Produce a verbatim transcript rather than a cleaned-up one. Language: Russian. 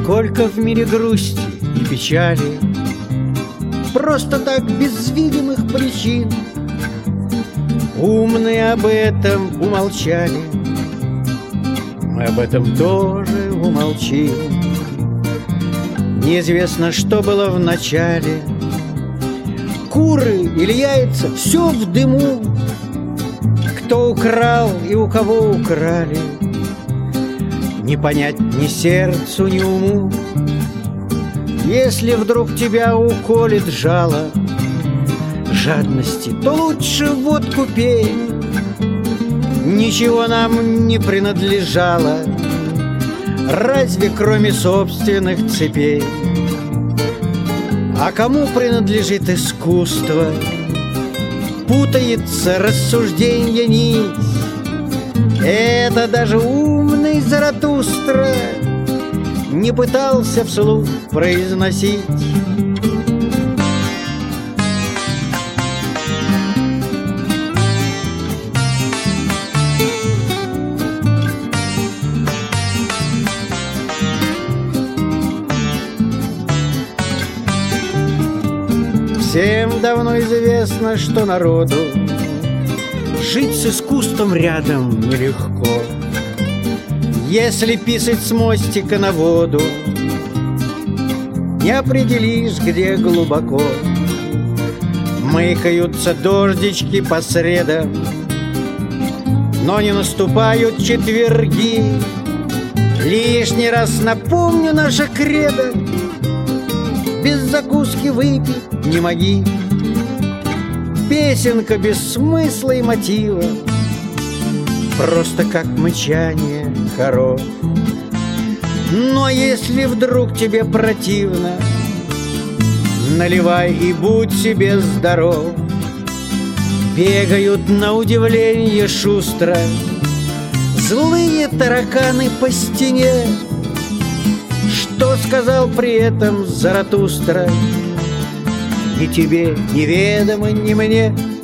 Сколько в мире грусти и печали, просто так, без видимых причин. Умные об этом умолчали, мы об этом тоже умолчим. Неизвестно, что было в начале, куры или яйца, все в дыму. Кто украл и у кого украли, не понять ни сердцу, ни уму. Если вдруг тебя уколет жало жадности, то лучше водку пей. Ничего нам не принадлежало, разве кроме собственных цепей. А кому принадлежит искусство, путается рассужденье нить. Это даже умный Заратустра не пытался вслух произносить. Всем давно известно, что народу жить с искусством рядом нелегко. Если писать с мостика на воду, не определишь, где глубоко. Мыкаются дождички по средам, но не наступают четверги. Лишний раз напомню наше кредо: без закуски выпить не моги. Песенка без смысла и мотива, просто как мычание коров. Но если вдруг тебе противно, наливай и будь себе здоров. Бегают на удивление шустро злые тараканы по стене. Что сказал при этом Заратустра, ни тебе неведомо, ни мне.